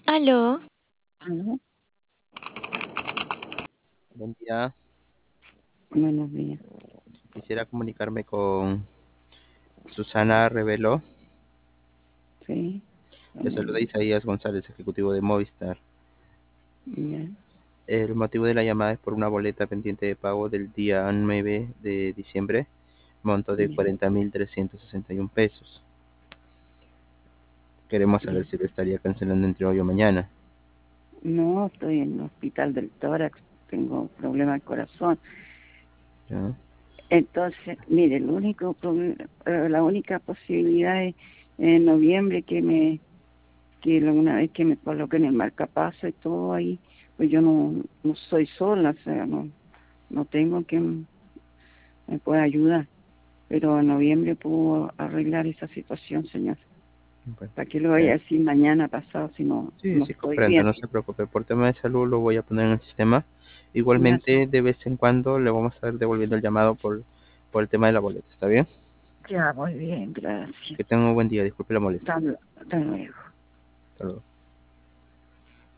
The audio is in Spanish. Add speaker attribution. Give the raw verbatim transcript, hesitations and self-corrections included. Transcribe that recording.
Speaker 1: Aló,
Speaker 2: Aló,
Speaker 3: Buen día.
Speaker 2: buenos días.
Speaker 3: Quisiera comunicarme con Susana Revelo.
Speaker 2: Sí,
Speaker 3: Le
Speaker 2: buenos
Speaker 3: saluda
Speaker 2: días.
Speaker 3: Isaías González, ejecutivo de Movistar.
Speaker 2: Ya,
Speaker 3: El motivo de la llamada es por una boleta pendiente de pago del día nueve de diciembre, monto de
Speaker 2: ya,
Speaker 3: cuarenta mil trescientos sesenta y un pesos. Queremos
Speaker 2: ya.
Speaker 3: saber si lo estaría cancelando entre hoy o mañana.
Speaker 2: No, estoy en el hospital del tórax, tengo problema al corazón.
Speaker 3: ¿Ya?
Speaker 2: Entonces, mire, el único proble- eh, la única posibilidad es en noviembre que me, que la- una vez que me coloquen el marcapaso y todo ahí, pues yo no, no soy sola, o sea, no, no tengo quien me pueda ayudar. Pero en noviembre puedo arreglar esa situación, señor.
Speaker 3: Bueno,
Speaker 2: ¿Para qué lo voy
Speaker 3: eh,
Speaker 2: a decir mañana pasado si no,
Speaker 3: sí,
Speaker 2: no
Speaker 3: sí
Speaker 2: estoy
Speaker 3: comprendo,
Speaker 2: bien?
Speaker 3: no se preocupe. Por tema de salud lo voy a poner en el sistema.
Speaker 2: Ya,
Speaker 3: Igualmente, de vez en cuando le vamos a estar devolviendo el llamado por, por el tema de la boleta. ¿Está bien?
Speaker 2: ya, muy bien, gracias.
Speaker 3: Que tenga un buen día. Disculpe la molestia.
Speaker 2: Hasta, hasta luego.
Speaker 3: Hasta luego.